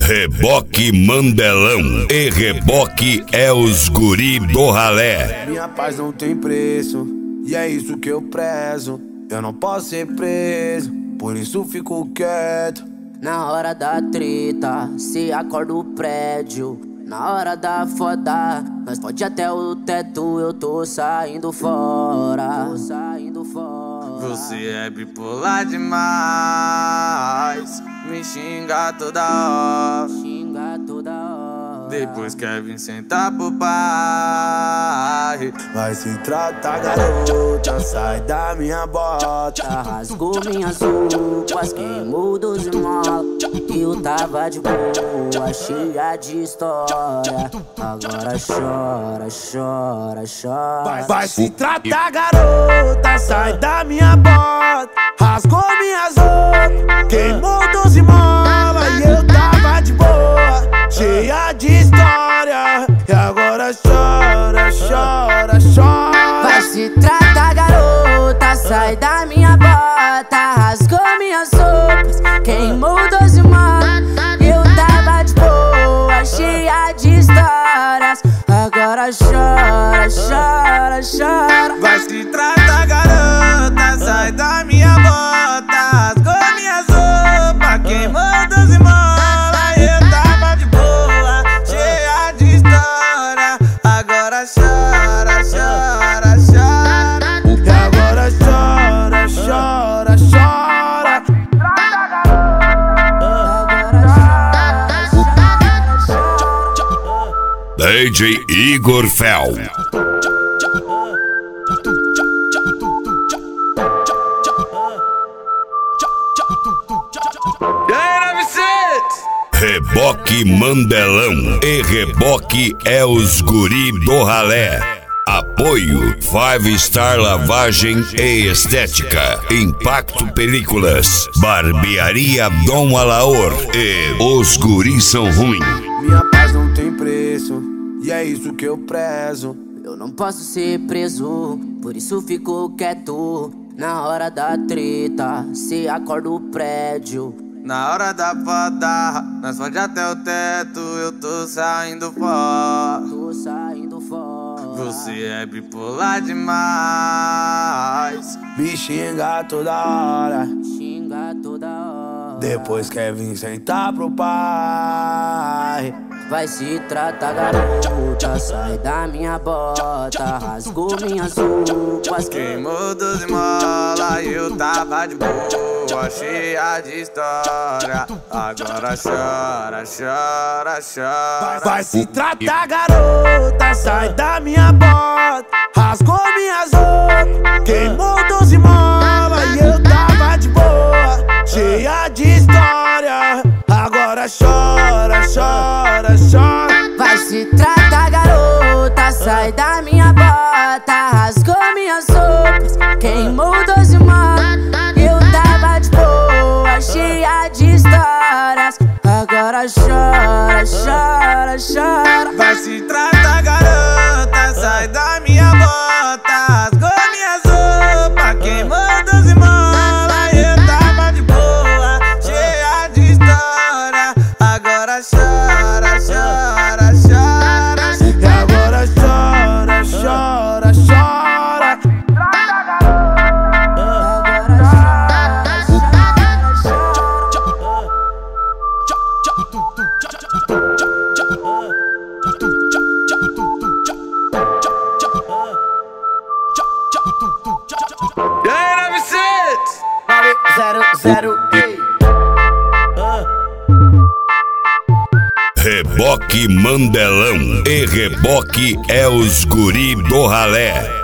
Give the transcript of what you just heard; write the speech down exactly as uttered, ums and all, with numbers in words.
Reboque Mandelão e Reboque é os guri do ralé. Minha paz não tem preço, e é isso que eu prezo. Eu não posso ser preso, por isso fico quieto. Na hora da treta, se acorda o prédio. Na hora da foda, nós pode até o teto. Eu tô saindo fora, tô saindo fora. Você é bipolar demais, me xinga toda hora, xinga toda hora. Depois quer vir sentar pro pai. Vai se tratar, garota, sai da minha bota. Rasgou minhas roupas, queimou doze molas. Eu tava de boa, cheia de história. Agora chora, chora, chora. Vai, vai se tratar, garota, sai da minha bota. Rasgou minhas roupas, queimou doze molas. E eu tava de boa, cheia de história. E agora chora, chora, chora. Vai se tratar, garota, sai da minha bota. Rasgou minhas roupas, queimou doze molas. Eu tava de boa, cheia de histórias. Agora chora, chora, chora. Vai se tratar, garota, sai da minha bota. Rasgou minhas roupas, queimou doze molas. Eu tava de boa, cheia de história. Agora chora, chora, chora. E agora chora, chora, chora. D J Igor Fel. Reboque Mandelão e Reboque é os guri do ralé. Apoio Five Star Lavagem e Estética, Impacto Películas, Barbearia Dom Alaor e Os Guris São Ruim. Minha paz não tem preço, e é isso que eu prezo. Eu não posso ser preso, por isso fico quieto. Na hora da treta, se acorda o prédio. Na hora da foda, nós pode até o teto. Eu tô saindo fora, tô saindo fora. Você é bipolar demais, me xinga toda hora, xinga toda hora. Depois quer vir sentar pro pai. Vai se tratar, garota, sai da minha bota. Rasgou minhas roupas, queimou doze molas. Eu tava de boa, cheia de história. Agora chora, chora, chora. Vai, vai se tratar, garota, sai da minha bota. Rasgou minhas roupas, queimou doze molas. E eu tava de boa, cheia de história. Agora chora, chora, chora. Vai se tratar, garota, sai da minha bota. Rasgou minhas roupas, queimou doze molas. Eu tava de boa, cheia de histórias. Agora chora, chora, chora. Vai se tratar, garota, sai da minha bota. Rasgou minhas roupas, queimou doze molas. Eu tava de boa, cheia de história. Agora chora, chora, chora. E agora chora, chora, chora. Zero, zero, ei. Reboque Mandelão e Reboque é os guri do ralé.